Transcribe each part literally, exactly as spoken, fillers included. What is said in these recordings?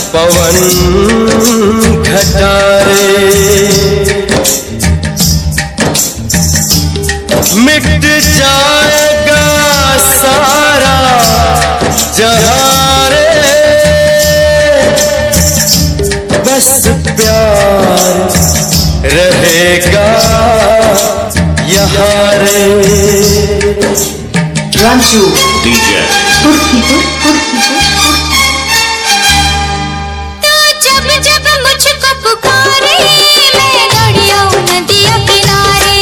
पवन घटारे मिट जाएगा सारा जहां रे, बस प्यार रहेगा यहाँ रे। रांचू डीजे तुर्कीपुर तुर्कीपुर तो जब जब मुझको पुकारे मैं दौड़ी आऊं नदिया किनारे।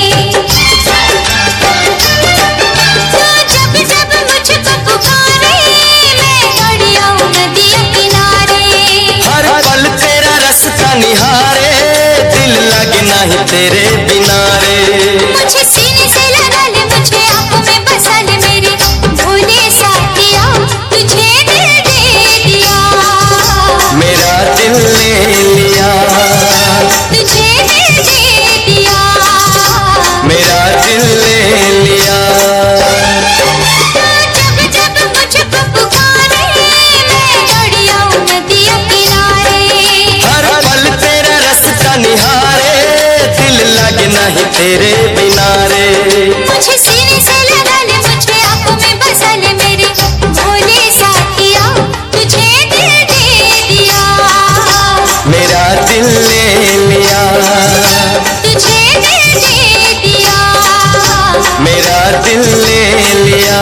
तो जब जब मुझको पुकारे मैं दौड़ी आऊं नदिया किनारे। हर पल तेरा रास्ता निहारे, दिल लगे नहीं तेरे बिना रे। मुझे सीने से लगा ले, मुझे आंखों में बसा ले, मेरे भोले साथिया तुझे दिल दे दिया। मेरा दिल ले लिया, तुझे दिल दे दिया। मेरा दिल ले लिया। जब जब मुझको पुकारे मैं दौड़ी आऊं नदिया किनारे। हर पल तेरा रास्ता निहारे, दिल लगे नहीं तेरे बिना रे। मुझे सीने से लगा ले, मुझे आंखों में बसा ले, मेरे भोले साथिया तुझे दिल दे दिया। मेरा दिल ले लिया, तुझे दिल दे दिया। मेरा दिल ले लिया।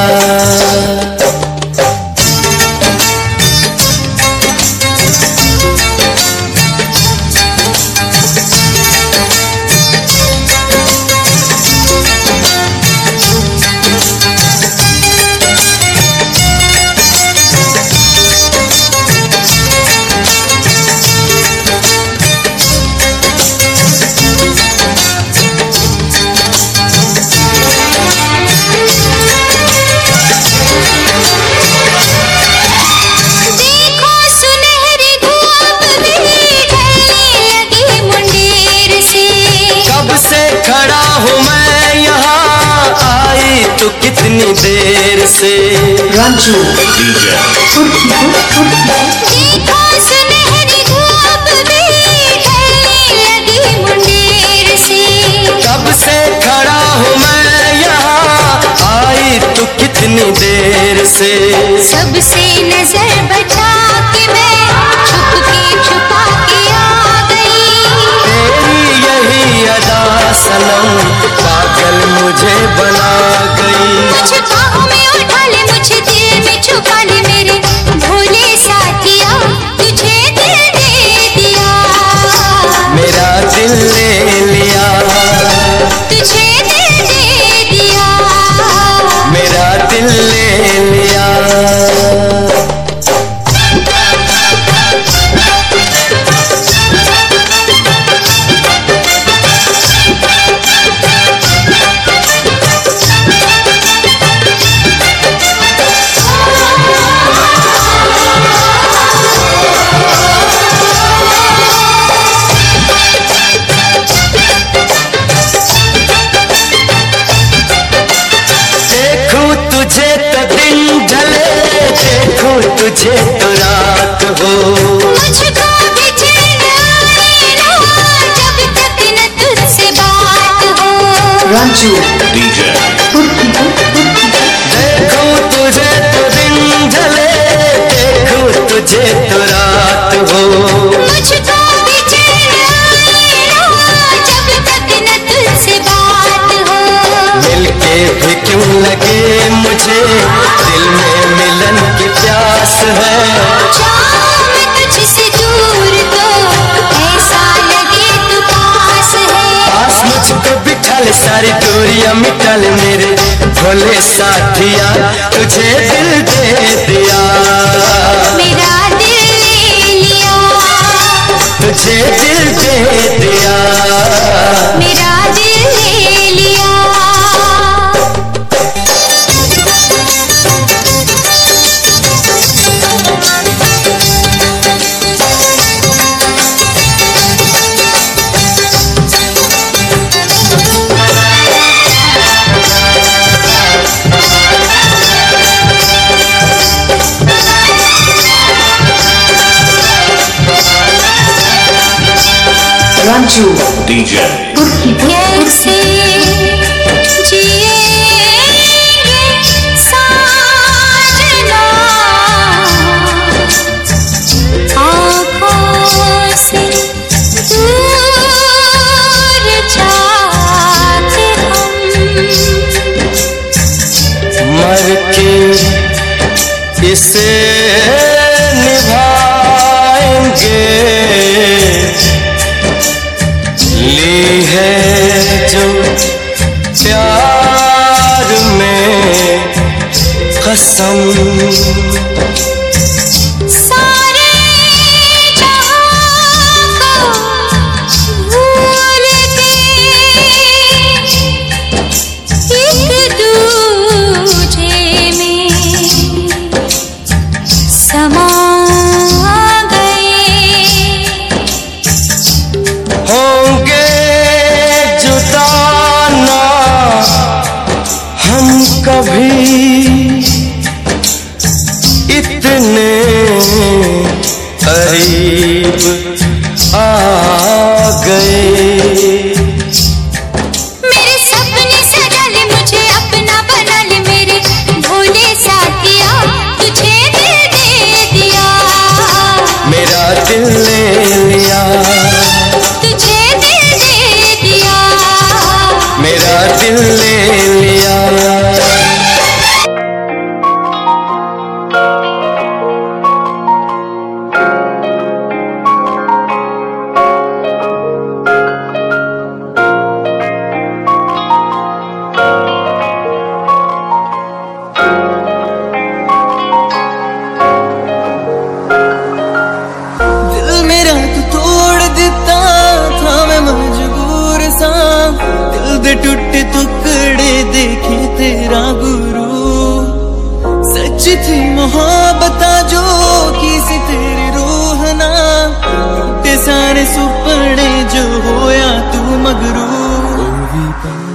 देखो सुनहरी धूप भी ढलने लगी मुंडेर से। कब से खड़ा हूँ मैं यहाँ, आई तो कितनी देर से। रांचू डीजे तुर्कीपुर तुर्कीपुर देखो सुनहरी धूप भी ढलने लगी मुंडेर से। कब से खड़ा हूँ मैं यहाँ, आई तो कितनी देर से। सबसे नजर बचा के मैं छुप के छुपा के आ गई। तेरी यही अदा सनम पागल मुझे बना गई। मुझे बाहों में उठा ले, मुझे दिल में छुपा ले, मेरे भोले साथिया तुझे दिल दे दिया। मेरा दिल ले लिया, तुझे दिल दे दिया। मेरा दिल ले लिया। देखूं तुझे तो दिन ढले, देखूं तुझे तो रात हो। मुझको भी चैन आए ना जब तक न तुझसे बात हो। रांचू डीजे तुर्कीपुर तुर्कीपुर देखूं तुझे तो दिन ढले, देखूं तुझे तो रात हो। मुझको भी चैन आए ना जब तक न तुझसे बात हो। मिलके भी क्यों लगे मुझे, दिल में मिलन की प्यास है। जाऊं मैं तुझसे दूर तो ऐसा लगे तू पास है। पास मुझको बिठा ले, सारी दूरियां मिटा ले, मेरे भोले साथिया तुझे दिल दे दिया। मेरा दिल ले लिया। तुझे दिल दे दिया। मेरा दिल ले लिया। Ranchu, D J. कैसे जिएंगे साजना, आँखों से दूर जाते हम, मर के इसे निभाएंगे, ली है जो प्यार में कसम, सारे जहां को भूल के एक दूजे में समा गए, होंगे जुदा ना हम कभी, इतने करीब आ गए। मेरे सपने सजा ले, मुझे अपना बना ले, मेरे भोले साथिया तुझे दिल दे दिया, मेरा दिल ले लिया, तुझे दिल दे दिया, मेरा दिल ले लिया। दिल मेरा तू तोड़ दिता था, मैं मजबूर सा, दिल दे टुटे टुकड़े देखे तेरा गुरु, सच थी मोहब्बत जो की सी तेरी रूह ना, टूटे सारे सुपने जो होया तू मगरू।